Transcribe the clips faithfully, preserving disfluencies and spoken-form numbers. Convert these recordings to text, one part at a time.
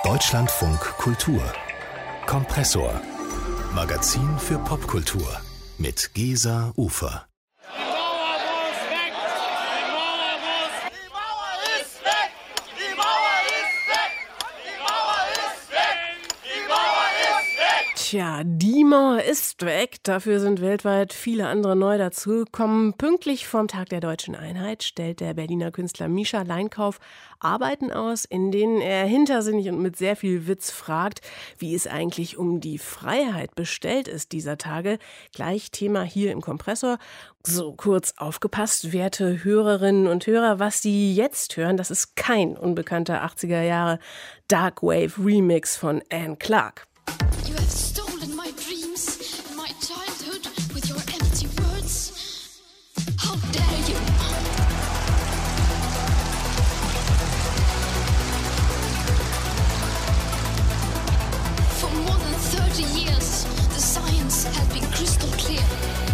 Deutschlandfunk Kultur Kompressor. Magazin für Popkultur mit Gesa Ufer. Tja, die Mauer ist weg. Dafür sind weltweit viele andere neu dazugekommen. Pünktlich vom Tag der Deutschen Einheit stellt der Berliner Künstler Mischa Leinkauf Arbeiten aus, in denen er hintersinnig und mit sehr viel Witz fragt, wie es eigentlich um die Freiheit bestellt ist dieser Tage. Gleich Thema hier im Kompressor. So, kurz aufgepasst, werte Hörerinnen und Hörer, was Sie jetzt hören, das ist kein unbekannter achtziger Jahre Darkwave Remix von Anne Clark. You have stolen my dreams and my childhood with your empty words. How dare you? For more than thirty years, the science has been crystal clear.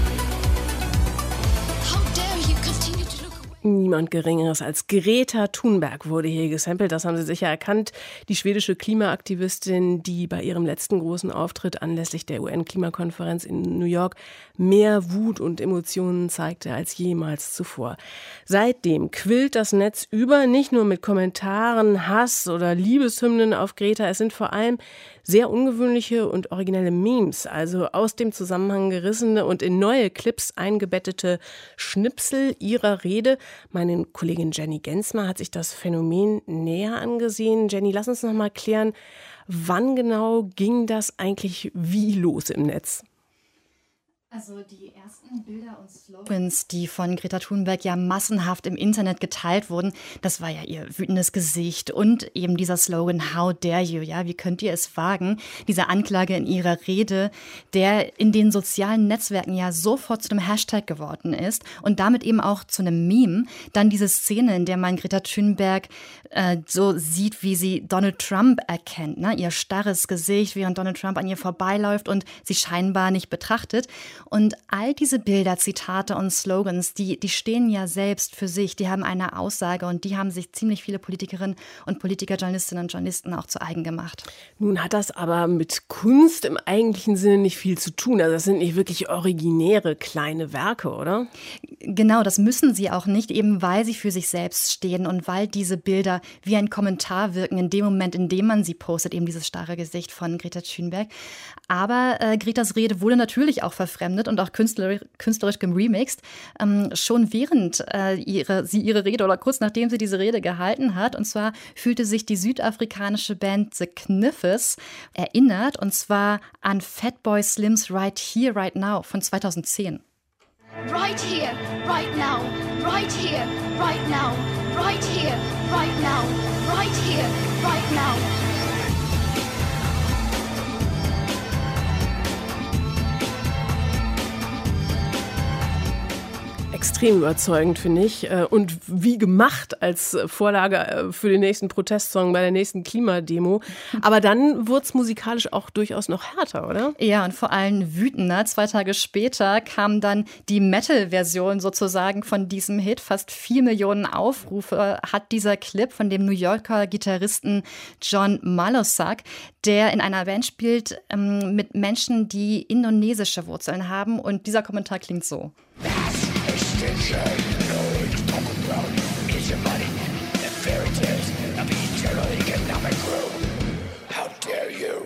How dare you continue to look away? Niemand Geringeres als Greta Thunberg wurde hier gesampelt. Das haben Sie sicher erkannt. Die schwedische Klimaaktivistin, die bei ihrem letzten großen Auftritt anlässlich der U N-Klimakonferenz in New York mehr Wut und Emotionen zeigte als jemals zuvor. Seitdem quillt das Netz über, nicht nur mit Kommentaren, Hass oder Liebeshymnen auf Greta. Es sind vor allem sehr ungewöhnliche und originelle Memes, also aus dem Zusammenhang gerissene und in neue Clips eingebettete Schnipsel ihrer Rede. Meine Kollegin Jenny Gensmer hat sich das Phänomen näher angesehen. Jenny, lass uns noch mal klären, wann genau ging das eigentlich wie los im Netz? Also die ersten Bilder und Slogans, die von Greta Thunberg ja massenhaft im Internet geteilt wurden, das war ja ihr wütendes Gesicht und eben dieser Slogan How dare you, ja, wie könnt ihr es wagen? Diese Anklage in ihrer Rede, der in den sozialen Netzwerken ja sofort zu einem Hashtag geworden ist und damit eben auch zu einem Meme. Dann diese Szene, in der man Greta Thunberg äh, so sieht, wie sie Donald Trump erkennt, ne? Ihr starres Gesicht, während Donald Trump an ihr vorbeiläuft und sie scheinbar nicht betrachtet. Und all diese Bilder, Zitate und Slogans, die, die stehen ja selbst für sich, die haben eine Aussage und die haben sich ziemlich viele Politikerinnen und Politiker, Journalistinnen und Journalisten auch zu eigen gemacht. Nun hat das aber mit Kunst im eigentlichen Sinne nicht viel zu tun. Also das sind nicht wirklich originäre kleine Werke, oder? Genau, das müssen sie auch nicht, eben weil sie für sich selbst stehen und weil diese Bilder wie ein Kommentar wirken in dem Moment, in dem man sie postet, eben dieses starre Gesicht von Greta Thunberg. Aber äh, Gretas Rede wurde natürlich auch verfremdet und auch künstlerisch, künstlerisch geremixed. Ähm, schon während äh, ihre, sie ihre Rede oder kurz nachdem sie diese Rede gehalten hat. Und zwar fühlte sich die südafrikanische Band The Kniffes erinnert. Und zwar an Fatboy Slims Right Here, Right Now von zweitausendzehn. Right here, right now, right here, right now, right here, right now, right here, right now. Extrem überzeugend, finde ich. Und wie gemacht als Vorlage für den nächsten Protestsong bei der nächsten Klimademo. Aber dann wurde es musikalisch auch durchaus noch härter, oder? Ja, und vor allem wütender. Zwei Tage später kam dann die Metal-Version sozusagen von diesem Hit. Fast vier Millionen Aufrufe hat dieser Clip von dem New Yorker Gitarristen John Malosak, der in einer Band spielt ähm, mit Menschen, die indonesische Wurzeln haben. Und dieser Kommentar klingt so. How dare you?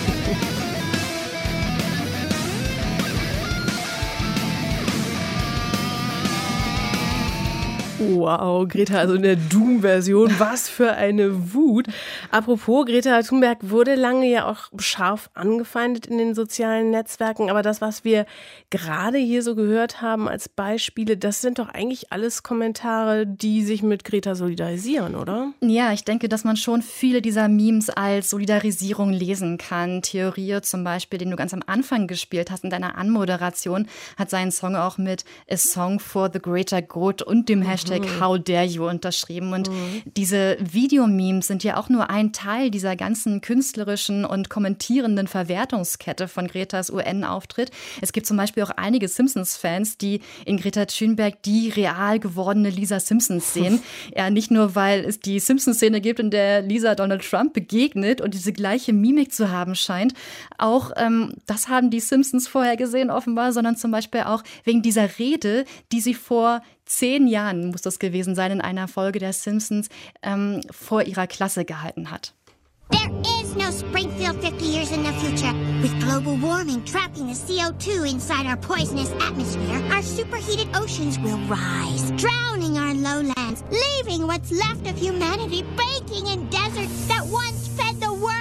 Wow, Greta, also in der Doom-Version, was für eine Wut. Apropos, Greta Thunberg wurde lange ja auch scharf angefeindet in den sozialen Netzwerken, aber das, was wir gerade hier so gehört haben als Beispiele, das sind doch eigentlich alles Kommentare, die sich mit Greta solidarisieren, oder? Ja, ich denke, dass man schon viele dieser Memes als Solidarisierung lesen kann. Theorie zum Beispiel, den du ganz am Anfang gespielt hast in deiner Anmoderation, hat seinen Song auch mit A Song for the Greater Good und dem Hashtag Hashtag mhm. How Dare You unterschrieben. Und mhm. diese Videomemes sind ja auch nur ein Teil dieser ganzen künstlerischen und kommentierenden Verwertungskette von Gretas U N-Auftritt. Es gibt zum Beispiel auch einige Simpsons-Fans, die in Greta Thunberg die real gewordene Lisa Simpsons sehen. Ja, nicht nur, weil es die Simpsons-Szene gibt, in der Lisa Donald Trump begegnet und diese gleiche Mimik zu haben scheint. Auch ähm, das haben die Simpsons vorher gesehen offenbar, sondern zum Beispiel auch wegen dieser Rede, die sie vor zehn Jahren, muss das gewesen sein, in einer Folge der Simpsons ähm, vor ihrer Klasse gehalten hat. There is no Springfield fifty years in the future. With global warming trapping the C O two inside our poisonous atmosphere, our superheated oceans will rise, drowning our lowlands, leaving what's left of humanity baking in deserts that once fed the world.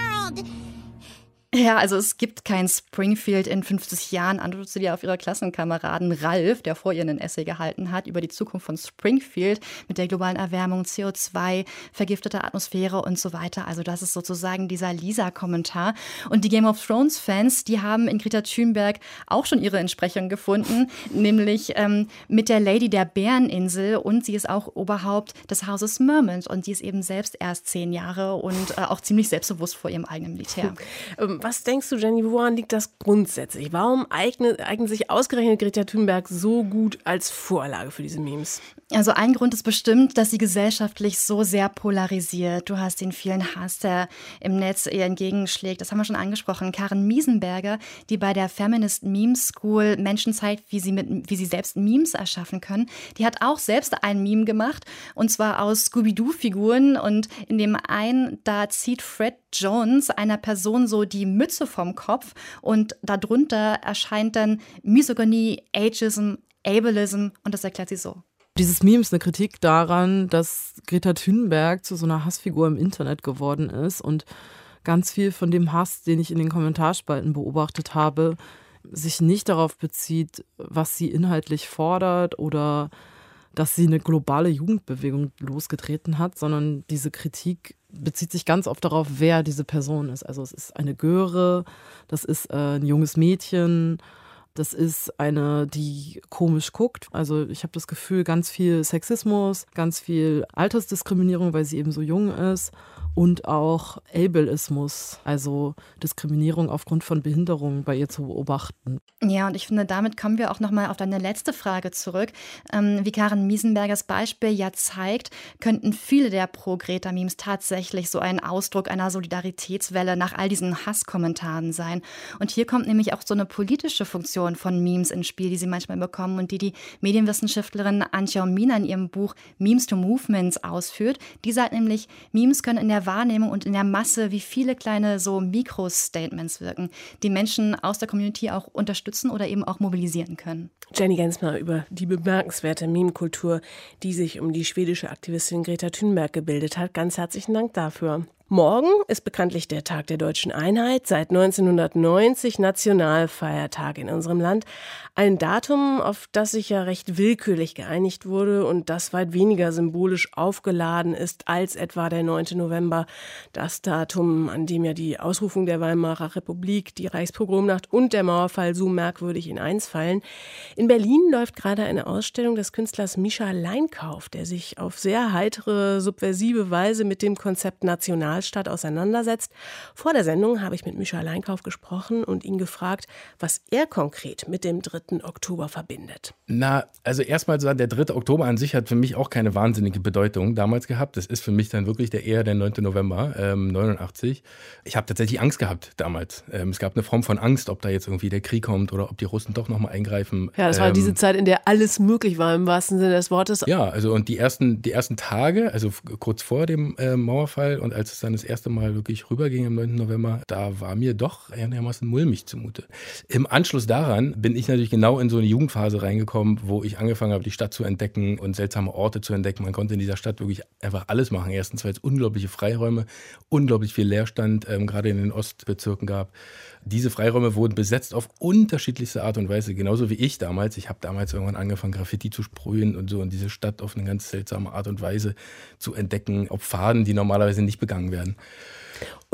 Ja, also es gibt kein Springfield in fünfzig Jahren, antwortet sie auf ihre Klassenkameraden Ralf, der vor ihr einen Essay gehalten hat über die Zukunft von Springfield mit der globalen Erwärmung, C O zwei, vergiftete Atmosphäre und so weiter. Also das ist sozusagen dieser Lisa-Kommentar. Und die Game of Thrones-Fans, die haben in Greta Thunberg auch schon ihre Entsprechung gefunden, nämlich ähm, mit der Lady der Bäreninsel, und sie ist auch Oberhaupt des Hauses Mermont und die ist eben selbst erst zehn Jahre und äh, auch ziemlich selbstbewusst vor ihrem eigenen Militär. Was denkst du, Jenny, woran liegt das grundsätzlich? Warum eignet, eignet sich ausgerechnet Greta Thunberg so gut als Vorlage für diese Memes? Also ein Grund ist bestimmt, dass sie gesellschaftlich so sehr polarisiert. Du hast den vielen Hass, der im Netz ihr entgegenschlägt. Das haben wir schon angesprochen. Karen Miesenberger, die bei der Feminist Meme School Menschen zeigt, wie sie, mit, wie sie selbst Memes erschaffen können, die hat auch selbst ein Meme gemacht, und zwar aus Scooby-Doo-Figuren. Und in dem einen, da zieht Fred Jones einer Person so die Mütze vom Kopf und darunter erscheint dann Misogynie, Ageism, Ableism, und das erklärt sie so. Dieses Meme ist eine Kritik daran, dass Greta Thunberg zu so einer Hassfigur im Internet geworden ist und ganz viel von dem Hass, den ich in den Kommentarspalten beobachtet habe, sich nicht darauf bezieht, was sie inhaltlich fordert oder dass sie eine globale Jugendbewegung losgetreten hat, sondern diese Kritik bezieht sich ganz oft darauf, wer diese Person ist. Also es ist eine Göre, das ist äh, ein junges Mädchen, das ist eine, die komisch guckt. Also ich habe das Gefühl, ganz viel Sexismus, ganz viel Altersdiskriminierung, weil sie eben so jung ist, und auch Ableismus, also Diskriminierung aufgrund von Behinderungen bei ihr zu beobachten. Ja, und ich finde, damit kommen wir auch nochmal auf deine letzte Frage zurück. Ähm, wie Karen Miesenbergers Beispiel ja zeigt, könnten viele der Pro-Greta-Memes tatsächlich so ein Ausdruck einer Solidaritätswelle nach all diesen Hasskommentaren sein. Und hier kommt nämlich auch so eine politische Funktion von Memes ins Spiel, die sie manchmal bekommen und die die Medienwissenschaftlerin Antje Mina in ihrem Buch Memes to Movements ausführt. Die sagt nämlich, Memes können in der Wahrnehmung und in der Masse wie viele kleine so Mikro-Statements wirken, die Menschen aus der Community auch unterstützen oder eben auch mobilisieren können. Jenny Gensmer über die bemerkenswerte Meme-Kultur, die sich um die schwedische Aktivistin Greta Thunberg gebildet hat. Ganz herzlichen Dank dafür. Morgen ist bekanntlich der Tag der Deutschen Einheit, seit neunzehnhundertneunzig Nationalfeiertag in unserem Land. Ein Datum, auf das sich ja recht willkürlich geeinigt wurde und das weit weniger symbolisch aufgeladen ist als etwa der neunte November. Das Datum, an dem ja die Ausrufung der Weimarer Republik, die Reichspogromnacht und der Mauerfall so merkwürdig in eins fallen. In Berlin läuft gerade eine Ausstellung des Künstlers Mischa Leinkauf, der sich auf sehr heitere, subversive Weise mit dem Konzept National Stadt auseinandersetzt. Vor der Sendung habe ich mit Mischa Leinkauf gesprochen und ihn gefragt, was er konkret mit dem dritten Oktober verbindet. Na, also erstmal sagen, der dritte Oktober an sich hat für mich auch keine wahnsinnige Bedeutung damals gehabt. Das ist für mich dann wirklich der eher der neunte November ähm, neunundachtzig. Ich habe tatsächlich Angst gehabt damals. Ähm, es gab eine Form von Angst, ob da jetzt irgendwie der Krieg kommt oder ob die Russen doch nochmal eingreifen. Ja, das war ähm, diese Zeit, in der alles möglich war, im wahrsten Sinne des Wortes. Ja, also und die ersten, die ersten Tage, also kurz vor dem äh, Mauerfall und als es dann das erste Mal wirklich rüberging am neunten November, da war mir doch einigermaßen mulmig zumute. Im Anschluss daran bin ich natürlich genau in so eine Jugendphase reingekommen, wo ich angefangen habe, die Stadt zu entdecken und seltsame Orte zu entdecken. Man konnte in dieser Stadt wirklich einfach alles machen. Erstens, weil es unglaubliche Freiräume, unglaublich viel Leerstand, ähm, gerade in den Ostbezirken gab. Diese Freiräume wurden besetzt auf unterschiedlichste Art und Weise, genauso wie ich damals. Ich habe damals irgendwann angefangen, Graffiti zu sprühen und so und diese Stadt auf eine ganz seltsame Art und Weise zu entdecken, auf Pfaden, die normalerweise nicht begangen werden.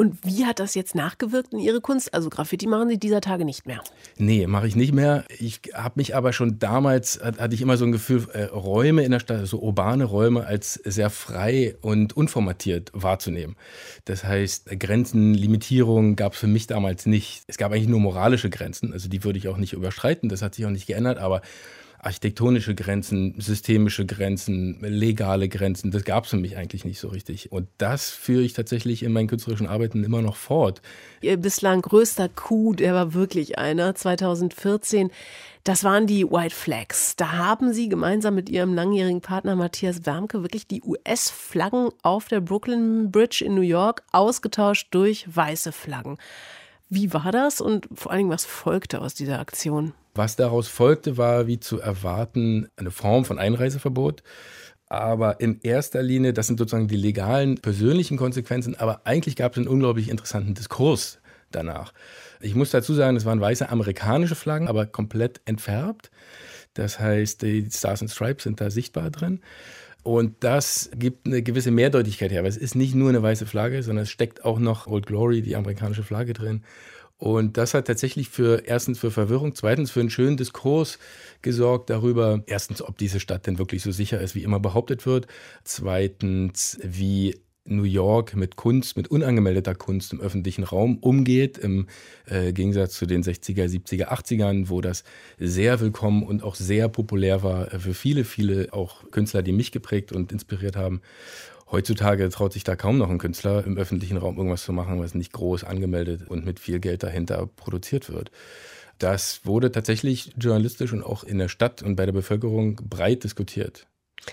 Und wie hat das jetzt nachgewirkt in Ihre Kunst? Also Graffiti machen Sie dieser Tage nicht mehr. Nee, mache ich nicht mehr. Ich habe mich aber schon damals, hatte ich immer so ein Gefühl, äh, Räume in der Stadt, so urbane Räume als sehr frei und unformatiert wahrzunehmen. Das heißt, Grenzen, Limitierungen gab es für mich damals nicht. Es gab eigentlich nur moralische Grenzen, also die würde ich auch nicht überschreiten, das hat sich auch nicht geändert, aber architektonische Grenzen, systemische Grenzen, legale Grenzen, das gab es für mich eigentlich nicht so richtig. Und das führe ich tatsächlich in meinen künstlerischen Arbeiten immer noch fort. Ihr bislang größter Coup, der war wirklich einer, zweitausendvierzehn, das waren die White Flags. Da haben Sie gemeinsam mit Ihrem langjährigen Partner Matthias Wermke wirklich die U S-Flaggen auf der Brooklyn Bridge in New York ausgetauscht durch weiße Flaggen. Wie war das und vor allen Dingen, was folgte aus dieser Aktion? Was daraus folgte, war wie zu erwarten eine Form von Einreiseverbot. Aber in erster Linie, das sind sozusagen die legalen, persönlichen Konsequenzen, aber eigentlich gab es einen unglaublich interessanten Diskurs danach. Ich muss dazu sagen, es waren weiße amerikanische Flaggen, aber komplett entfärbt. Das heißt, die Stars and Stripes sind da sichtbar drin. Und das gibt eine gewisse Mehrdeutigkeit her, weil es ist nicht nur eine weiße Flagge, sondern es steckt auch noch Old Glory, die amerikanische Flagge drin. Und das hat tatsächlich für erstens für Verwirrung, zweitens für einen schönen Diskurs gesorgt darüber, erstens, ob diese Stadt denn wirklich so sicher ist, wie immer behauptet wird, zweitens, wie New York mit Kunst, mit unangemeldeter Kunst im öffentlichen Raum umgeht, im äh, Gegensatz zu den sechziger, siebziger, achtzigern, wo das sehr willkommen und auch sehr populär war für viele, viele auch Künstler, die mich geprägt und inspiriert haben. Heutzutage traut sich da kaum noch ein Künstler im öffentlichen Raum irgendwas zu machen, was nicht groß angemeldet und mit viel Geld dahinter produziert wird. Das wurde tatsächlich journalistisch und auch in der Stadt und bei der Bevölkerung breit diskutiert.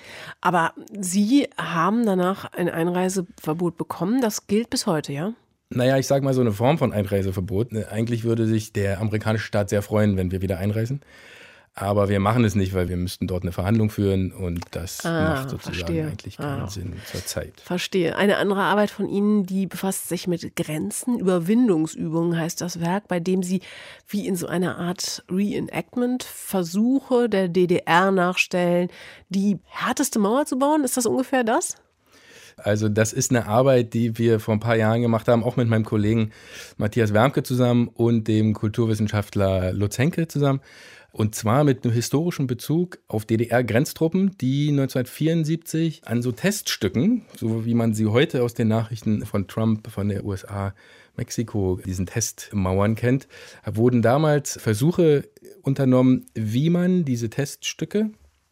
Aber Sie haben danach ein Einreiseverbot bekommen, das gilt bis heute, ja? Naja, ich sage mal so eine Form von Einreiseverbot. Eigentlich würde sich der amerikanische Staat sehr freuen, wenn wir wieder einreisen. Aber wir machen es nicht, weil wir müssten dort eine Verhandlung führen und das ah, macht sozusagen verstehe. eigentlich keinen ah. Sinn zur Zeit. Verstehe. Eine andere Arbeit von Ihnen, die befasst sich mit Grenzen. Überwindungsübungen heißt das Werk, bei dem Sie wie in so einer Art Reenactment Versuche der D D R nachstellen, die härteste Mauer zu bauen. Ist das ungefähr das? Also das ist eine Arbeit, die wir vor ein paar Jahren gemacht haben, auch mit meinem Kollegen Matthias Wermke zusammen und dem Kulturwissenschaftler Lutz Henke zusammen. Und zwar mit einem historischen Bezug auf D D R-Grenztruppen, die neunzehnhundertvierundsiebzig an so Teststücken, so wie man sie heute aus den Nachrichten von Trump, von der U S A, Mexiko, diesen Testmauern kennt, wurden damals Versuche unternommen, wie man diese Teststücke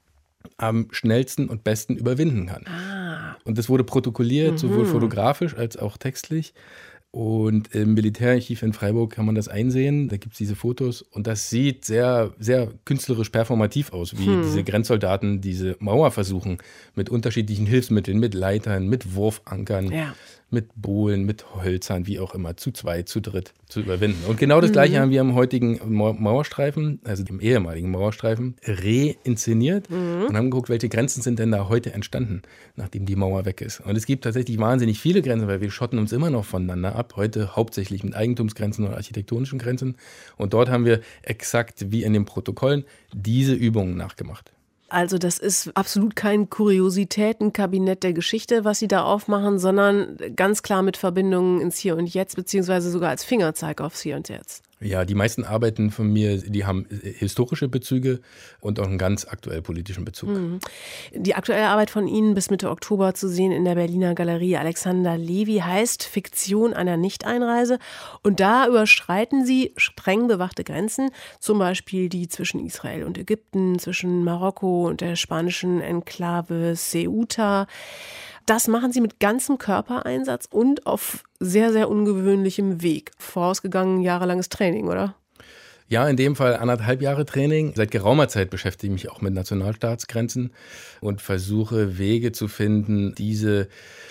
am schnellsten und besten überwinden kann. Ah. Und das wurde protokolliert, mhm. sowohl fotografisch als auch textlich. Und im Militärarchiv in Freiburg kann man das einsehen. Da gibt es diese Fotos. Und das sieht sehr, sehr künstlerisch performativ aus, wie hm. diese Grenzsoldaten diese Mauer versuchen, mit unterschiedlichen Hilfsmitteln, mit Leitern, mit Wurfankern, ja. mit Bohlen, mit Hölzern, wie auch immer, zu zweit, zu dritt zu überwinden. Und genau das Gleiche mhm. haben wir am heutigen Mauerstreifen, also dem ehemaligen Mauerstreifen, reinszeniert mhm. und haben geguckt, welche Grenzen sind denn da heute entstanden, nachdem die Mauer weg ist. Und es gibt tatsächlich wahnsinnig viele Grenzen, weil wir schotten uns immer noch voneinander ab, heute hauptsächlich mit Eigentumsgrenzen und architektonischen Grenzen. Und dort haben wir exakt wie in den Protokollen diese Übungen nachgemacht. Also das ist absolut kein Kuriositätenkabinett der Geschichte, was Sie da aufmachen, sondern ganz klar mit Verbindungen ins Hier und Jetzt, beziehungsweise sogar als Fingerzeig aufs Hier und Jetzt. Ja, die meisten Arbeiten von mir, die haben historische Bezüge und auch einen ganz aktuell politischen Bezug. Mhm. Die aktuelle Arbeit von Ihnen bis Mitte Oktober zu sehen in der Berliner Galerie Alexander Levy heißt Fiktion einer Nichteinreise. Und da überschreiten Sie streng bewachte Grenzen, zum Beispiel die zwischen Israel und Ägypten, zwischen Marokko und der spanischen Enklave Ceuta. Das machen Sie mit ganzem Körpereinsatz und auf sehr, sehr ungewöhnlichem Weg. Vorausgegangen jahrelanges Training, oder? Ja, in dem Fall anderthalb Jahre Training. Seit geraumer Zeit beschäftige ich mich auch mit Nationalstaatsgrenzen und versuche Wege zu finden, diese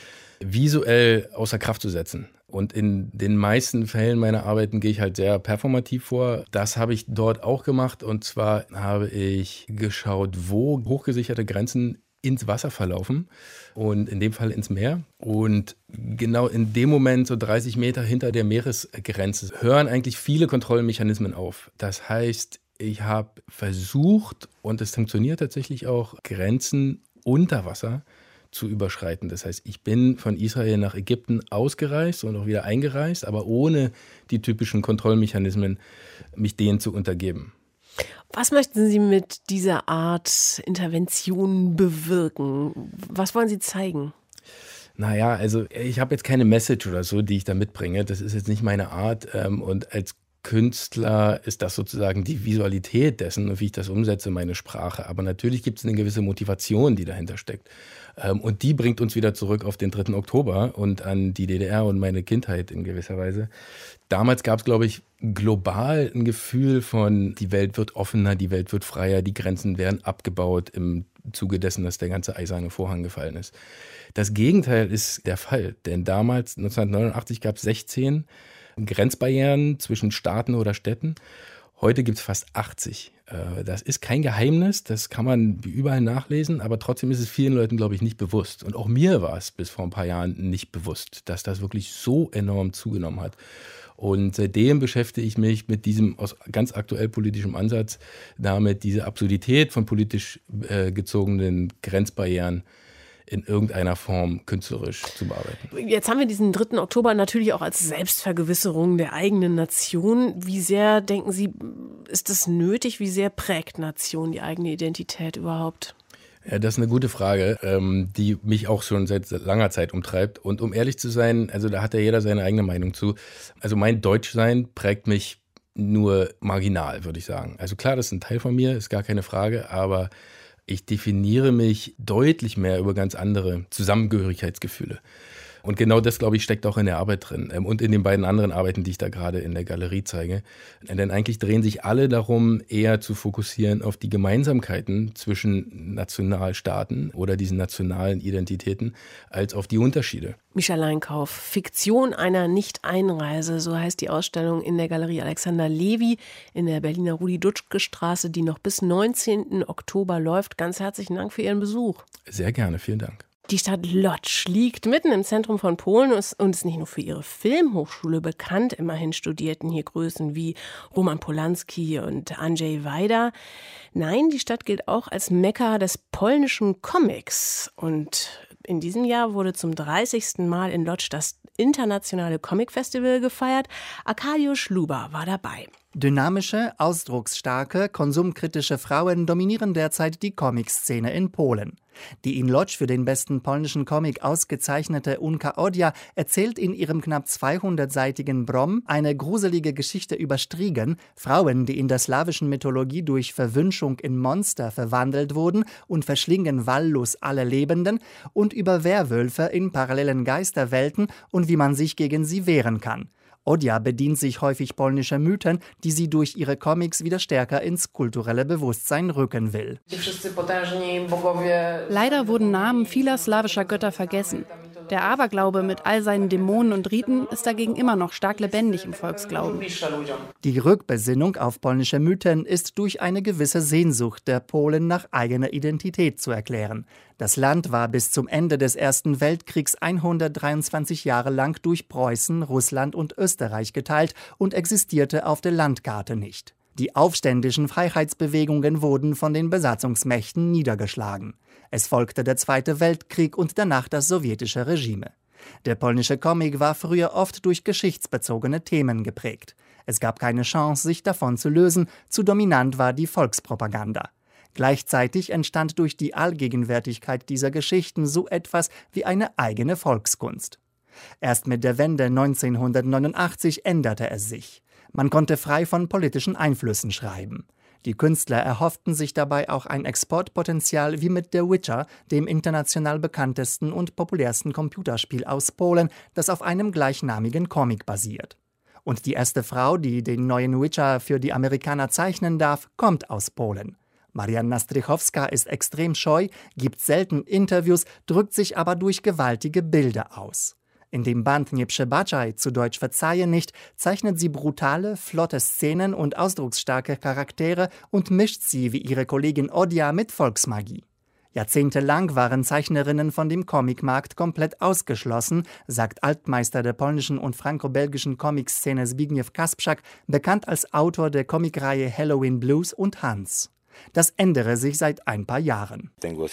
visuell außer Kraft zu setzen. Und in den meisten Fällen meiner Arbeiten gehe ich halt sehr performativ vor. Das habe ich dort auch gemacht. Und zwar habe ich geschaut, wo hochgesicherte Grenzen ins Wasser verlaufen und in dem Fall ins Meer. Und genau in dem Moment, so dreißig Meter hinter der Meeresgrenze, hören eigentlich viele Kontrollmechanismen auf. Das heißt, ich habe versucht, und es funktioniert tatsächlich auch, Grenzen unter Wasser zu überschreiten. Das heißt, ich bin von Israel nach Ägypten ausgereist und auch wieder eingereist, aber ohne die typischen Kontrollmechanismen, mich denen zu untergeben. Was möchten Sie mit dieser Art Intervention bewirken? Was wollen Sie zeigen? Naja, also ich habe jetzt keine Message oder so, die ich da mitbringe. Das ist jetzt nicht meine Art. Und als Künstler ist das sozusagen die Visualität dessen, wie ich das umsetze, meine Sprache. Aber natürlich gibt es eine gewisse Motivation, die dahinter steckt. Und die bringt uns wieder zurück auf den dritten Oktober und an die D D R und meine Kindheit in gewisser Weise. Damals gab es, glaube ich, global ein Gefühl von, die Welt wird offener, die Welt wird freier, die Grenzen werden abgebaut im Zuge dessen, dass der ganze eiserne Vorhang gefallen ist. Das Gegenteil ist der Fall, denn damals, neunzehnhundertneunundachtzig, gab es sechzehn Grenzbarrieren zwischen Staaten oder Städten. Heute gibt es fast achtzig. Das ist kein Geheimnis, das kann man überall nachlesen, aber trotzdem ist es vielen Leuten, glaube ich, nicht bewusst. Und auch mir war es bis vor ein paar Jahren nicht bewusst, dass das wirklich so enorm zugenommen hat. Und seitdem beschäftige ich mich mit diesem aus ganz aktuell politischem Ansatz, damit diese Absurdität von politisch äh, gezogenen Grenzbarrieren in irgendeiner Form künstlerisch zu bearbeiten. Jetzt haben wir diesen dritten Oktober natürlich auch als Selbstvergewisserung der eigenen Nation. Wie sehr, denken Sie, ist das nötig? Wie sehr prägt Nation die eigene Identität überhaupt? Ja, das ist eine gute Frage, ähm, die mich auch schon seit langer Zeit umtreibt. Und um ehrlich zu sein, also da hat ja jeder seine eigene Meinung zu. Also mein Deutschsein prägt mich nur marginal, würde ich sagen. Also klar, das ist ein Teil von mir, ist gar keine Frage, aber ich definiere mich deutlich mehr über ganz andere Zusammengehörigkeitsgefühle. Und genau das, glaube ich, steckt auch in der Arbeit drin und in den beiden anderen Arbeiten, die ich da gerade in der Galerie zeige. Denn eigentlich drehen sich alle darum, eher zu fokussieren auf die Gemeinsamkeiten zwischen Nationalstaaten oder diesen nationalen Identitäten, als auf die Unterschiede. Mischa Leinkauf, Fiktion einer Nicht-Einreise, so heißt die Ausstellung in der Galerie Alexander Levy in der Berliner Rudi-Dutschke-Straße, die noch bis neunzehnten Oktober läuft. Ganz herzlichen Dank für Ihren Besuch. Sehr gerne, vielen Dank. Die Stadt Łódź liegt mitten im Zentrum von Polen und ist nicht nur für ihre Filmhochschule bekannt. Immerhin studierten hier Größen wie Roman Polanski und Andrzej Wajda. Nein, die Stadt gilt auch als Mekka des polnischen Comics. Und in diesem Jahr wurde zum dreißigsten Mal in Łódź das internationale Comic-Festival gefeiert. Arkadiusz Schluba war dabei. Dynamische, ausdrucksstarke, konsumkritische Frauen dominieren derzeit die Comic-Szene in Polen. Die in Łódź für den besten polnischen Comic ausgezeichnete Unka Odia erzählt in ihrem knapp zweihundertseitigen Brom eine gruselige Geschichte über Strigen, Frauen, die in der slawischen Mythologie durch Verwünschung in Monster verwandelt wurden und verschlingen wahllos alle Lebenden, und über Werwölfe in parallelen Geisterwelten und wie man sich gegen sie wehren kann. Odia bedient sich häufig polnischer Mythen, die sie durch ihre Comics wieder stärker ins kulturelle Bewusstsein rücken will. Leider wurden Namen vieler slawischer Götter vergessen. Der Aberglaube mit all seinen Dämonen und Riten ist dagegen immer noch stark lebendig im Volksglauben. Die Rückbesinnung auf polnische Mythen ist durch eine gewisse Sehnsucht der Polen nach eigener Identität zu erklären. Das Land war bis zum Ende des Ersten Weltkriegs hundertdreiundzwanzig Jahre lang durch Preußen, Russland und Österreich geteilt und existierte auf der Landkarte nicht. Die aufständischen Freiheitsbewegungen wurden von den Besatzungsmächten niedergeschlagen. Es folgte der Zweite Weltkrieg und danach das sowjetische Regime. Der polnische Comic war früher oft durch geschichtsbezogene Themen geprägt. Es gab keine Chance, sich davon zu lösen, zu dominant war die Volkspropaganda. Gleichzeitig entstand durch die Allgegenwärtigkeit dieser Geschichten so etwas wie eine eigene Volkskunst. Erst mit der Wende neunzehnhundertneunundachtzig änderte es sich. Man konnte frei von politischen Einflüssen schreiben. Die Künstler erhofften sich dabei auch ein Exportpotenzial wie mit The Witcher, dem international bekanntesten und populärsten Computerspiel aus Polen, das auf einem gleichnamigen Comic basiert. Und die erste Frau, die den neuen Witcher für die Amerikaner zeichnen darf, kommt aus Polen. Marianna Strychowska ist extrem scheu, gibt selten Interviews, drückt sich aber durch gewaltige Bilder aus. In dem Band Nie przebaczaj, zu Deutsch Verzeihe nicht, zeichnet sie brutale, flotte Szenen und ausdrucksstarke Charaktere und mischt sie wie ihre Kollegin Odia mit Volksmagie. Jahrzehntelang waren Zeichnerinnen von dem Comicmarkt komplett ausgeschlossen, sagt Altmeister der polnischen und franco-belgischen Comic-Szene Zbigniew Kasprzak, bekannt als Autor der Comicreihe Halloween Blues und Hans. Das ändere sich seit ein paar Jahren.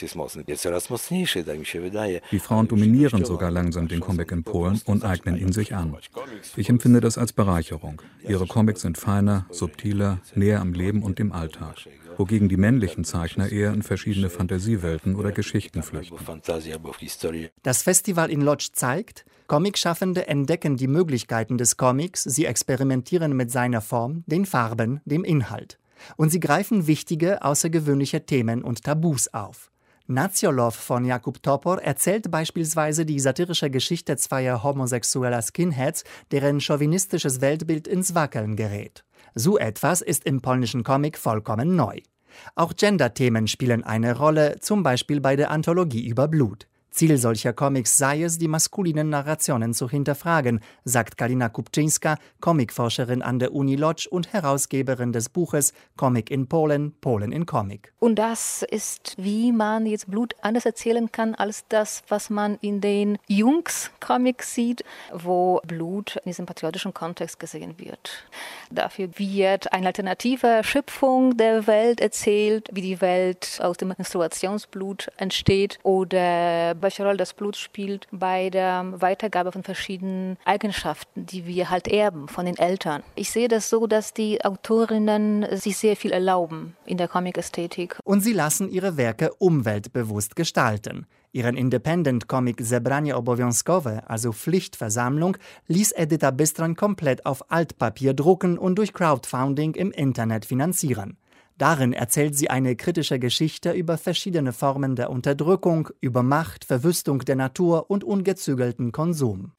Die Frauen dominieren sogar langsam den Comic in Polen und eignen ihn sich an. Ich empfinde das als Bereicherung. Ihre Comics sind feiner, subtiler, näher am Leben und dem Alltag, wogegen die männlichen Zeichner eher in verschiedene Fantasiewelten oder Geschichten flüchten. Das Festival in Łódź zeigt, Comicschaffende entdecken die Möglichkeiten des Comics, sie experimentieren mit seiner Form, den Farben, dem Inhalt. Und sie greifen wichtige, außergewöhnliche Themen und Tabus auf. Naziolov von Jakub Topor erzählt beispielsweise die satirische Geschichte zweier homosexueller Skinheads, deren chauvinistisches Weltbild ins Wackeln gerät. So etwas ist im polnischen Comic vollkommen neu. Auch Gender-Themen spielen eine Rolle, zum Beispiel bei der Anthologie über Blut. Ziel solcher Comics sei es, die maskulinen Narrationen zu hinterfragen, sagt Kalina Kupczyńska, Comicforscherin an der Uni Łódź und Herausgeberin des Buches Comic in Polen, Polen in Comic. Und das ist, wie man jetzt Blut anders erzählen kann, als das, was man in den Jungs-Comics sieht, wo Blut in diesem patriotischen Kontext gesehen wird. Dafür wird eine alternative Schöpfung der Welt erzählt, wie die Welt aus dem Menstruationsblut entsteht oder welche Rolle das Blut spielt bei der Weitergabe von verschiedenen Eigenschaften, die wir halt erben von den Eltern. Ich sehe das so, dass die Autorinnen sich sehr viel erlauben in der Comic-Ästhetik. Und sie lassen ihre Werke umweltbewusst gestalten. Ihren Independent-Comic Zebranie obowiązkowe, also Pflichtversammlung, ließ Edyta Bystroń komplett auf Altpapier drucken und durch Crowdfunding im Internet finanzieren. Darin erzählt sie eine kritische Geschichte über verschiedene Formen der Unterdrückung, über Macht, Verwüstung der Natur und ungezügelten Konsum.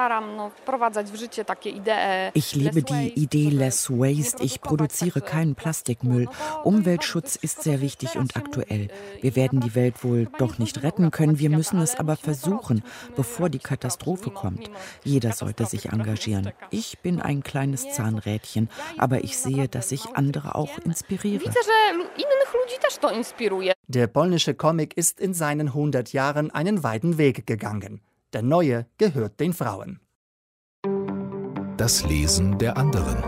Ich lebe die Idee Less Waste. Ich produziere keinen Plastikmüll. Umweltschutz ist sehr wichtig und aktuell. Wir werden die Welt wohl doch nicht retten können. Wir müssen es aber versuchen, bevor die Katastrophe kommt. Jeder sollte sich engagieren. Ich bin ein kleines Zahnrädchen, aber ich sehe, dass ich andere auch inspiriere. Der polnische Comic ist in seinen hundert Jahren einen weiten Weg gegangen. Der neue gehört den Frauen. Das Lesen der anderen.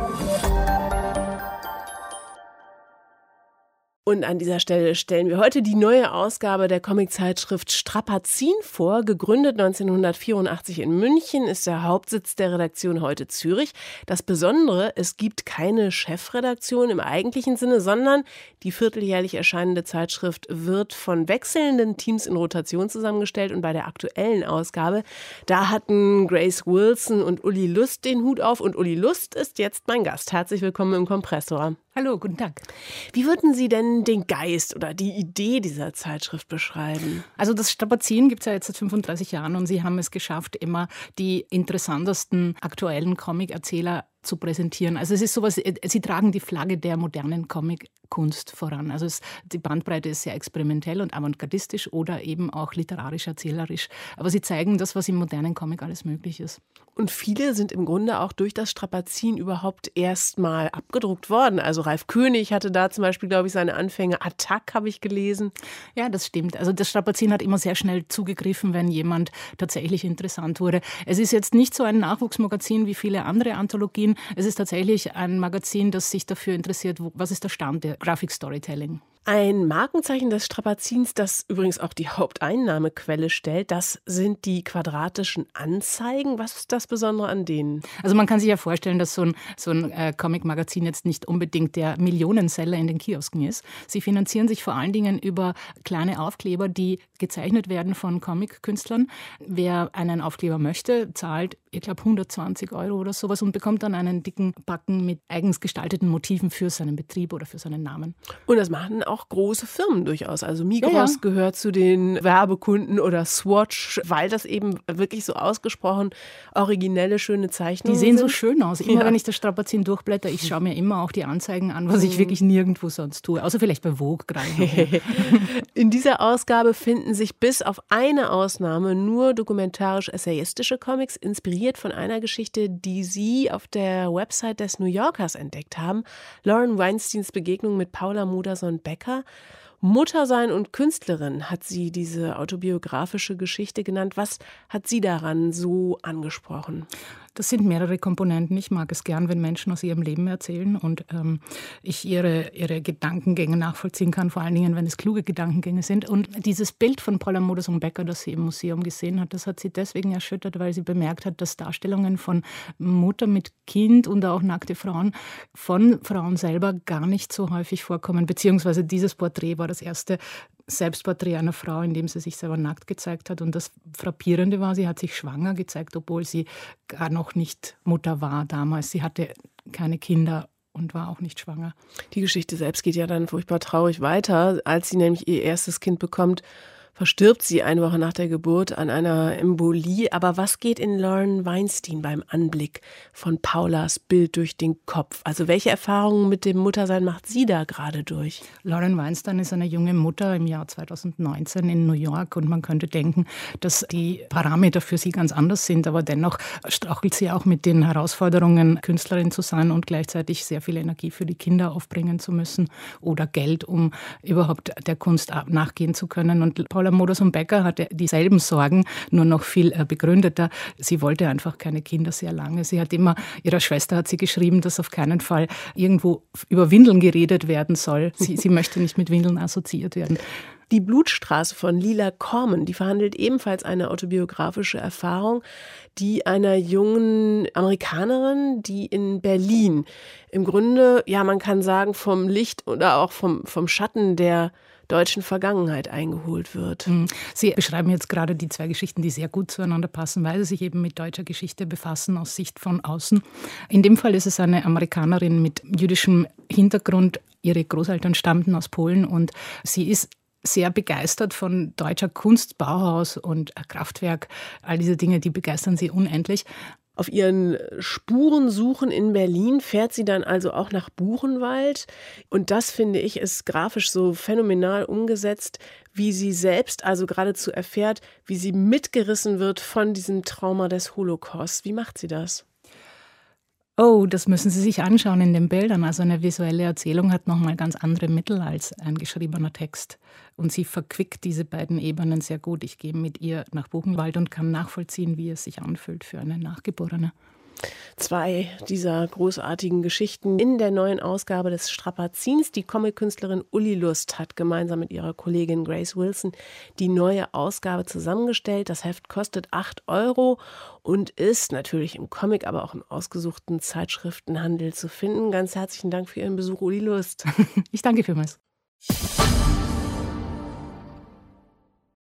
Und an dieser Stelle stellen wir heute die neue Ausgabe der Comiczeitschrift Strapazin vor. Gegründet neunzehnhundertvierundachtzig in München, ist der Hauptsitz der Redaktion heute Zürich. Das Besondere, es gibt keine Chefredaktion im eigentlichen Sinne, sondern die vierteljährlich erscheinende Zeitschrift wird von wechselnden Teams in Rotation zusammengestellt. Und bei der aktuellen Ausgabe, da hatten Grace Wilson und Uli Lust den Hut auf. Und Uli Lust ist jetzt mein Gast. Herzlich willkommen im Kompressor. Hallo, guten Tag. Wie würden Sie denn den Geist oder die Idee dieser Zeitschrift beschreiben? Also das Strapazin gibt es ja jetzt seit fünfunddreißig Jahren und Sie haben es geschafft, immer die interessantesten aktuellen Comic-Erzähler zu präsentieren. Also es ist sowas, Sie tragen die Flagge der modernen Comic-Kunst voran. Also es, die Bandbreite ist sehr experimentell und avantgardistisch oder eben auch literarisch, erzählerisch. Aber Sie zeigen das, was im modernen Comic alles möglich ist. Und viele sind im Grunde auch durch das Strapazin überhaupt erst mal abgedruckt worden. Also Ralf König hatte da zum Beispiel, glaube ich, seine Anfänge. Attac habe ich gelesen. Ja, das stimmt. Also das Strapazin hat immer sehr schnell zugegriffen, wenn jemand tatsächlich interessant wurde. Es ist jetzt nicht so ein Nachwuchsmagazin wie viele andere Anthologien. Es ist tatsächlich ein Magazin, das sich dafür interessiert, was ist der Stand der Graphic Storytelling. Ein Markenzeichen des Strapazins, das übrigens auch die Haupteinnahmequelle stellt, das sind die quadratischen Anzeigen. Was ist das Besondere an denen? Also man kann sich ja vorstellen, dass so ein, so ein äh, Comic-Magazin jetzt nicht unbedingt der Millionenseller in den Kiosken ist. Sie finanzieren sich vor allen Dingen über kleine Aufkleber, die gezeichnet werden von Comic-Künstlern. Wer einen Aufkleber möchte, zahlt, ich glaube, hundertzwanzig Euro oder sowas und bekommt dann einen dicken Packen mit eigens gestalteten Motiven für seinen Betrieb oder für seinen Namen. Und das machen auch große Firmen durchaus. Also Migros ja, ja. gehört zu den Werbekunden oder Swatch, weil das eben wirklich so ausgesprochen originelle, schöne Zeichnungen sind. Die sehen sind. so schön aus. Immer ja. wenn ich das Strapazin durchblätter, ich schaue mir immer auch die Anzeigen an, was ich wirklich nirgendwo sonst tue. Außer vielleicht bei Vogue gerade. In dieser Ausgabe finden sich bis auf eine Ausnahme nur dokumentarisch-essayistische Comics, inspiriert von einer Geschichte, die Sie auf der Website des New Yorkers entdeckt haben. Lauren Weinsteins Begegnung mit Paula Modersohn-Becker. Muttersein und Künstlerin hat sie diese autobiografische Geschichte genannt. Was hat sie daran so angesprochen? Das sind mehrere Komponenten. Ich mag es gern, wenn Menschen aus ihrem Leben erzählen und ähm, ich ihre, ihre Gedankengänge nachvollziehen kann, vor allen Dingen, wenn es kluge Gedankengänge sind. Und dieses Bild von Paula Modersohn-Becker, das sie im Museum gesehen hat, das hat sie deswegen erschüttert, weil sie bemerkt hat, dass Darstellungen von Mutter mit Kind und auch nackte Frauen von Frauen selber gar nicht so häufig vorkommen. Beziehungsweise dieses Porträt war das erste Selbstporträt einer Frau, in dem sie sich selber nackt gezeigt hat. Und das Frappierende war, sie hat sich schwanger gezeigt, obwohl sie gar noch nicht Mutter war damals. Sie hatte keine Kinder und war auch nicht schwanger. Die Geschichte selbst geht ja dann furchtbar traurig weiter. Als sie nämlich ihr erstes Kind bekommt, verstirbt sie eine Woche nach der Geburt an einer Embolie. Aber was geht in Lauren Weinstein beim Anblick von Paulas Bild durch den Kopf? Also welche Erfahrungen mit dem Muttersein macht sie da gerade durch? Lauren Weinstein ist eine junge Mutter im Jahr zweitausendneunzehn in New York und man könnte denken, dass die Parameter für sie ganz anders sind, aber dennoch strauchelt sie auch mit den Herausforderungen, Künstlerin zu sein und gleichzeitig sehr viel Energie für die Kinder aufbringen zu müssen oder Geld, um überhaupt der Kunst nachgehen zu können. Und Paula Modersohn-Becker hatte dieselben Sorgen, nur noch viel begründeter. Sie wollte einfach keine Kinder sehr lange. Sie hat immer, ihrer Schwester hat sie geschrieben, dass auf keinen Fall irgendwo über Windeln geredet werden soll. Sie, sie möchte nicht mit Windeln assoziiert werden. Die Blutstraße von Lila Corman, die verhandelt ebenfalls eine autobiografische Erfahrung, die einer jungen Amerikanerin, die in Berlin im Grunde, ja, man kann sagen, vom Licht oder auch vom, vom Schatten der deutschen Vergangenheit eingeholt wird. Sie beschreiben jetzt gerade die zwei Geschichten, die sehr gut zueinander passen, weil sie sich eben mit deutscher Geschichte befassen aus Sicht von außen. In dem Fall ist es eine Amerikanerin mit jüdischem Hintergrund. Ihre Großeltern stammten aus Polen und sie ist sehr begeistert von deutscher Kunst, Bauhaus und Kraftwerk. All diese Dinge, die begeistern sie unendlich. Auf ihren Spurensuchen in Berlin fährt sie dann also auch nach Buchenwald. Und das, finde ich, ist grafisch so phänomenal umgesetzt, wie sie selbst also geradezu erfährt, wie sie mitgerissen wird von diesem Trauma des Holocaust. Wie macht sie das? Oh, das müssen Sie sich anschauen in den Bildern. Also eine visuelle Erzählung hat nochmal ganz andere Mittel als ein geschriebener Text. Und sie verquickt diese beiden Ebenen sehr gut. Ich gehe mit ihr nach Buchenwald und kann nachvollziehen, wie es sich anfühlt für eine Nachgeborene. Zwei dieser großartigen Geschichten in der neuen Ausgabe des Strapazins. Die Comic-Künstlerin Uli Lust hat gemeinsam mit ihrer Kollegin Grace Wilson die neue Ausgabe zusammengestellt. Das Heft kostet acht Euro und ist natürlich im Comic, aber auch im ausgesuchten Zeitschriftenhandel zu finden. Ganz herzlichen Dank für Ihren Besuch, Uli Lust. Ich danke vielmals.